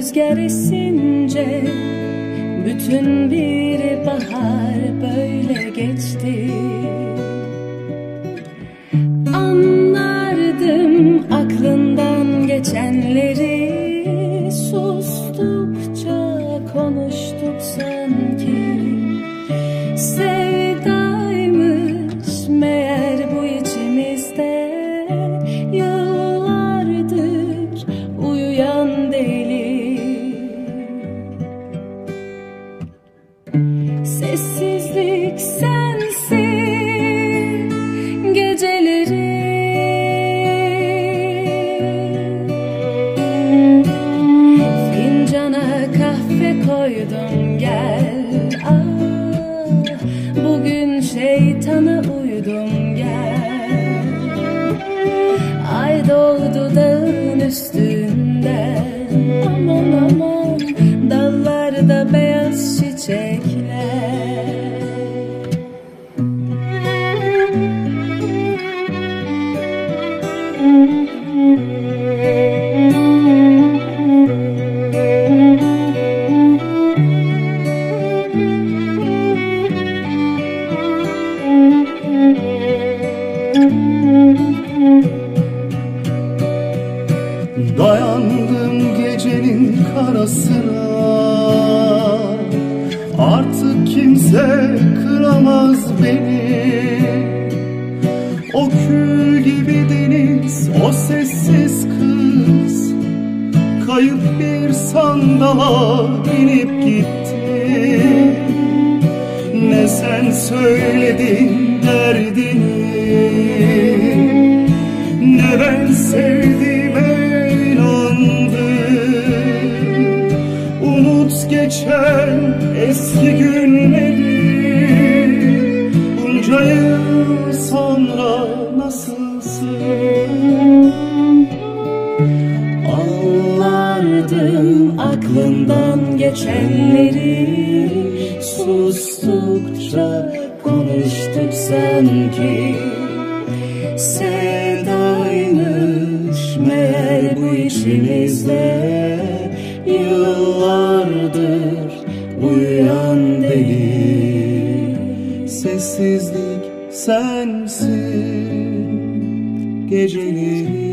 rüzgar esince bütün bir bahar böyle geçti. Anlardım aklından geçenleri, sustukça konuştuk sanki. Sevdaymış meğer bu içimizde, yıllardır uyuyan deli. Sessizlik sensin geceleri, fincana kahve koydum gel. Bugün şeytana uydum gel. Ay doğdu dağın üstünden, aman aman dallarda beyaz çiçekler. Dayandım gecenin karasına, artık kimse kıramaz beni. O kül gibi deniz, o sessiz kız, kayıp bir sandala binip gitti. Ne sen söyledin derdini, ne ben sevdiğime inandım. Unut geçen eski günleri, bunca yıl sonra nasılsın? Anlardım aklından geçenleri, sustukça konuştuk sanki. Sevdaymış meğer bu içimizde, yıllardır uyuyan deli. Sessizlik sensin geceleri.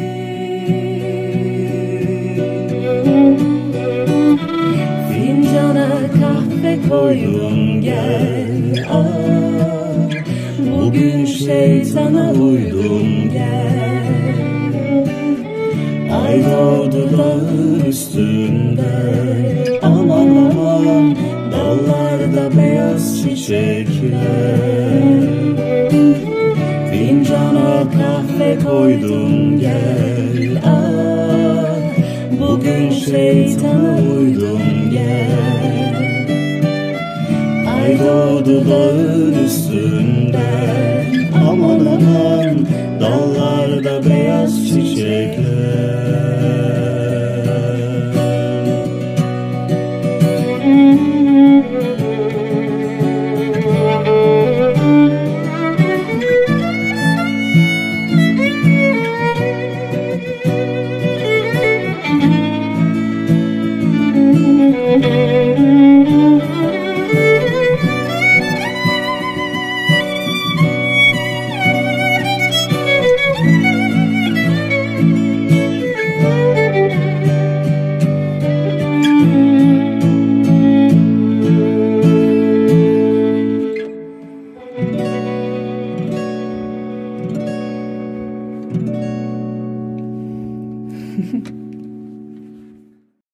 Fincana kahve koydum gel. Bugün şeytana uydum gel. Ay doğdu dağın üstünde, aman aman dallarda beyaz çiçekler. Fincana kahve koydum gel. Bugün şeytana uydum gel. Ay doğdu dağın üstünde, aman aman dallarda beyaz